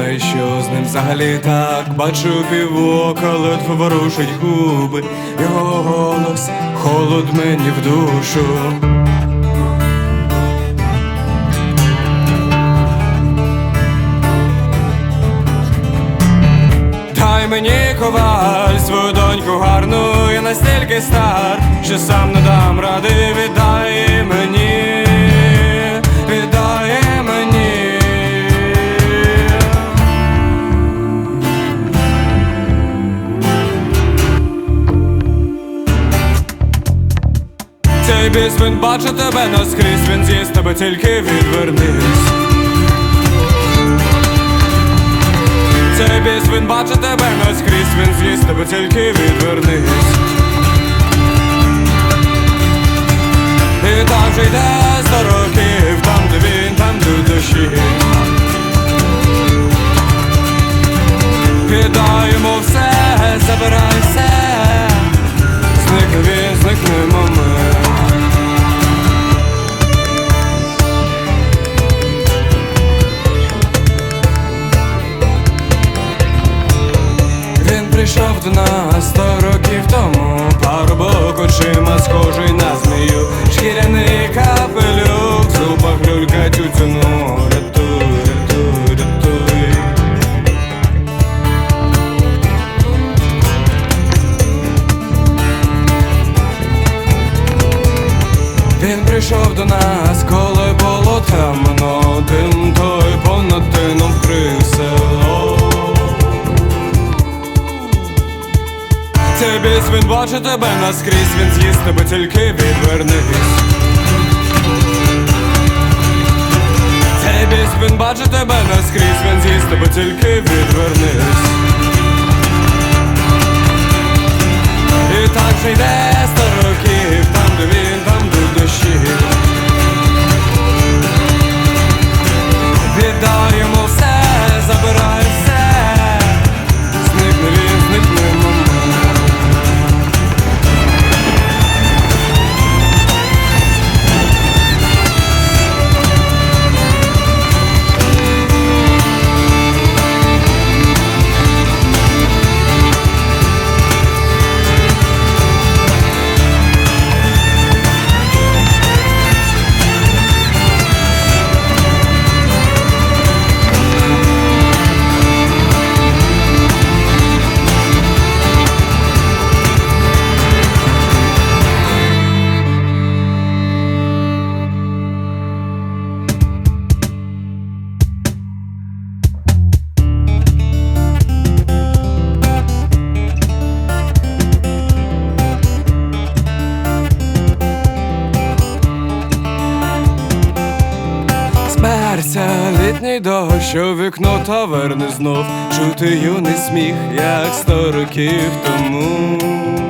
думає, що з ним взагалі так. Бачу півока, ледве ворушить губи, його голос, холод мені в душу. Дай мені, коваль, свою доньку гарну, я настільки стар, що сам не дам ради. Віддай мені, віддай мені. Цей біс, він бачить тебе наскрізь, він з'їсть тебе, тільки відвернись. Цей біс, він бачить тебе наскрізь, він з'їсть тебе, тільки відвернись. І так же йде 100 років, там де він, там де душі. Віддай йому все, забирай все. Зникне він, зникнемо ми. Прийшов до нас 100 років тому, парубок очима схожий на змію, шкіряний капелюх, в зубах люлька тютюну. Рятуй, рятуй, рятуй. Він прийшов до нас, коли було темно, дим той понад тином вкрив село. Цей біс, він бачить тебе наскрізь, він з'їсть тебе, тільки відвернись. Цей біс, він бачить тебе наскрізь, він з'їсть тебе, тільки відвернись. І так же йде 100 років, там де він, там де душі. Віддай йому все, забирай все. Зникне він, зникнемо ми. Зберся літній дощ, у вікно таверни знов чути юний сміх, як 100 років тому.